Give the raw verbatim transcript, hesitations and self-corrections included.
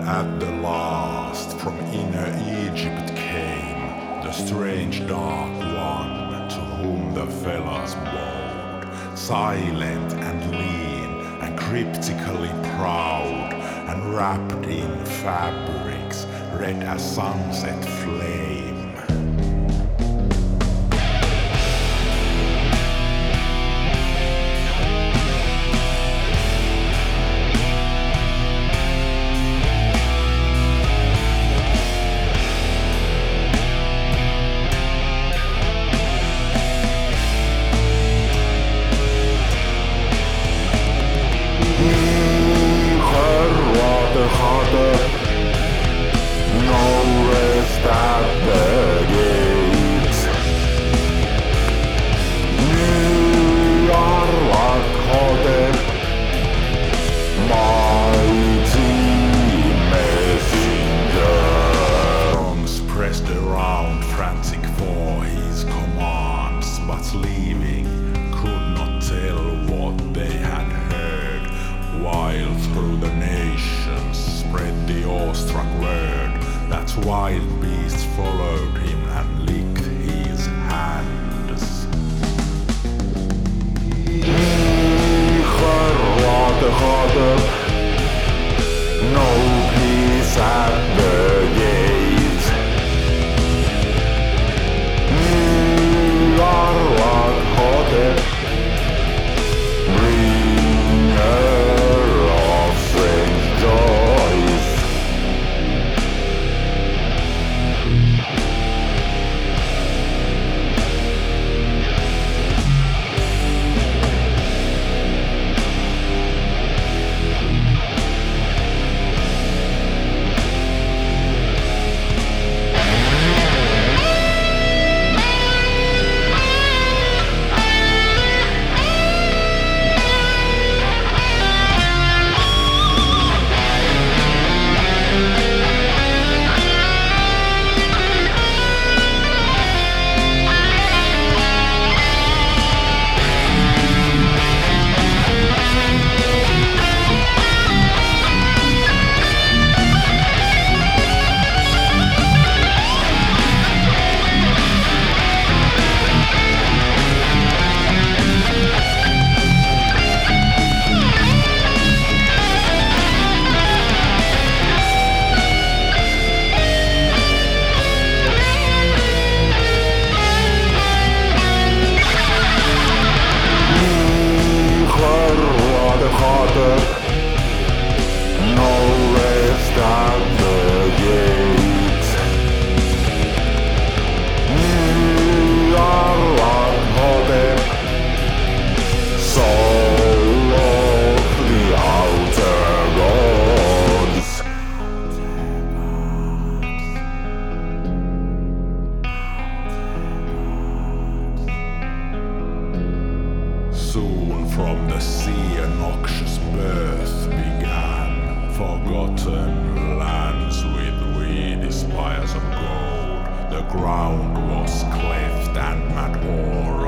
At the last, from inner Egypt came the strange dark one to whom the fellows bowed, silent and lean and cryptically proud, and wrapped in fabrics red as sunset flame. Around frantic for his commands, but leaving could not tell what they had heard, while through the nations spread the awestruck word that wild beasts followed him and licked his hands. No peace at the gate. No rest at the gate. You are like Hotep, soul of the outer gods. Soon from the sea a noxious birth began, forgotten lands with weedy spires of gold. The ground was cleft and mad ore